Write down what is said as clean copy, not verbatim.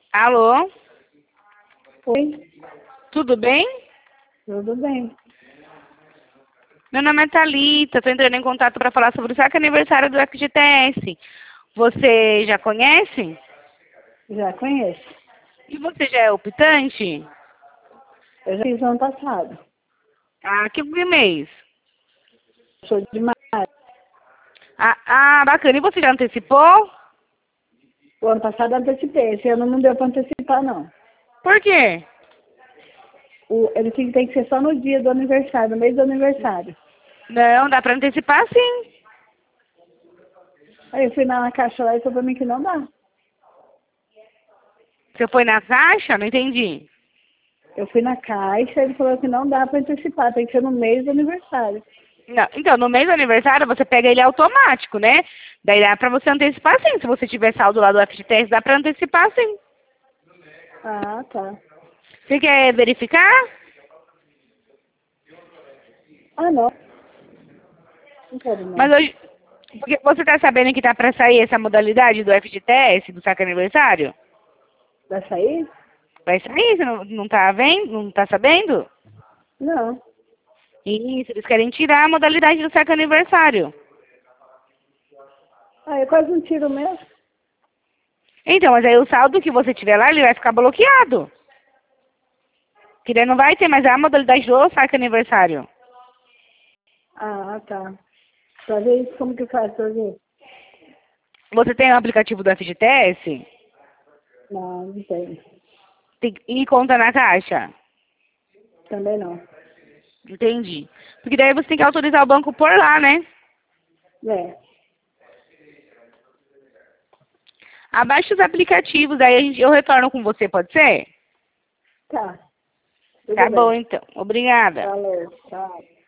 Alô? Oi, Tudo bem? tudo bem. Meu nome é Thalita, estou entrando em contato para falar sobre o saque aniversário do FGTS. Você já conhece? Já conheço. E você já é optante? Eu já fiz ano passado. Ah, que mês? Sou de maio. Bacana. E você já antecipou? O ano passado eu antecipei. Esse ano não deu para antecipar, não. Por quê? Ele tem que ser só no dia do aniversário, no mês do aniversário. Não, dá para antecipar sim. Aí eu fui na caixa lá e falou pra mim que não dá. Você foi na caixa? Não entendi. Eu fui na caixa e ele falou que não dá para antecipar, tem que ser no mês do aniversário. Não, então, no mês do aniversário, você pega ele automático, né? Daí dá pra você antecipar sim. Se você tiver saldo lá do FGTS, dá pra antecipar sim. Ah, tá. Você quer verificar? Ah, não. Não quero Mas não. hoje, porque você tá sabendo que tá pra sair essa modalidade do FGTS, do saque aniversário? Vai sair? Vai sair, você não tá vendo? Não tá sabendo? Não. Isso, eles querem tirar a modalidade do saque aniversário. Ah, eu quase não tiro mesmo. Então, mas aí o saldo que você tiver lá, ele vai ficar bloqueado. Que daí não vai ter mais a modalidade do saque aniversário. Ah, tá. Pra ver isso, como que faz pra ver? Você tem o aplicativo do FGTS? Não, não tem. E conta na caixa? Também não. Entendi. Porque daí você tem que autorizar o banco por lá, né? É. Abaixa os aplicativos, aí eu retorno com você, pode ser? Tá. Tá Tudo bom, bem. então. Obrigada. Valeu. Tchau.